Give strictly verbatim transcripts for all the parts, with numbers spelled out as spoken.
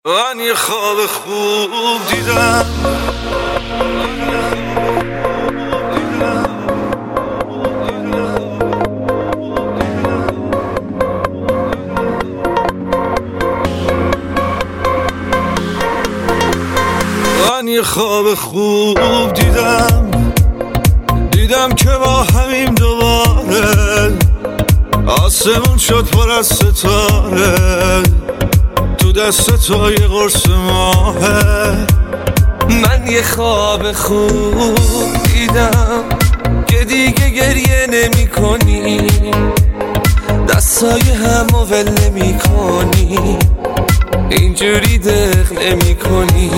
من یه خواب خوب دیدم، من یه خواب خوب دیدم دیدم که با همیم دوباره آسمون شد پر از ستاره، تو دست تو یه قرص ماهه. من یه خواب خوب دیدم که دیگه گریه نمی کنی، دستای همو ول نمی کنی، اینجوری دق نمی کنی.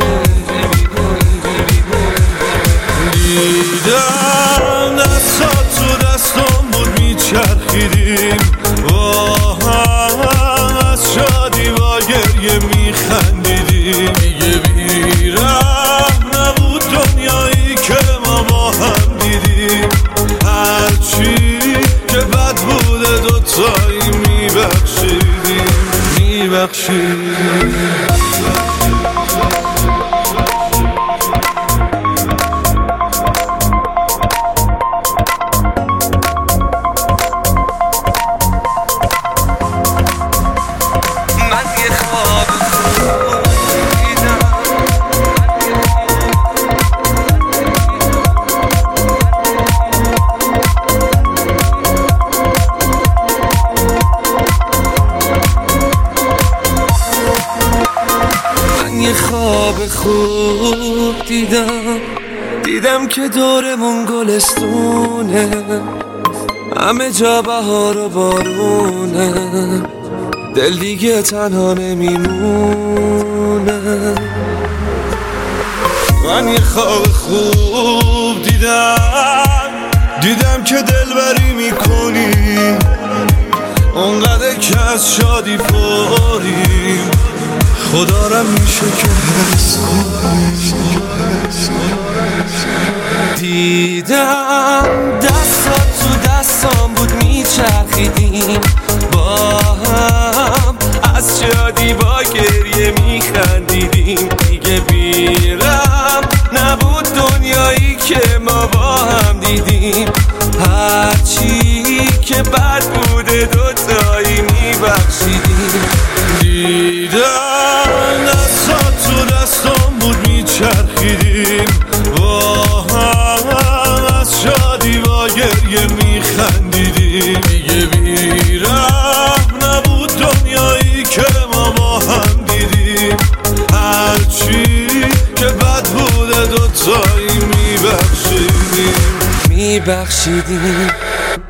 دیدم دستات تو دستم بود میچرخیدیم با هم، از شادی با گریه میخندیدیم. دیگه بیرحم نبود دنیایی که ما با هم دیدیم، هرچی که بد بوده دوتایی میبخشیدیم میبخشیدیم. یه خواب خوب دیدم دیدم که دورمون گلستونه، همه جا بهار و بارونه، دل دیگه تنها نمیمونه. من یه خواب خوب دیدم دیدم که دلبری میکنی، اونقدر که از شادی پریم، خدا را میشه که حس کنی. دیدم دستات تو دستام بود میچرخیدیم با هم، از شادی با گریه میخندیدیم. دیگه بیرم نبود دنیایی که ما با هم دیدیم، هرچی که بد بوده دوتایی میبخشیدیم. دیدم دستات تو دستم بود میچرخیدیم با هم، از شادی با گریه میخندیدیم. دیگه بیرحم نبود دنیایی که ما با هم دیدیم، هرچی که بد بوده دوتایی میبخشیدیم میبخشیدیم.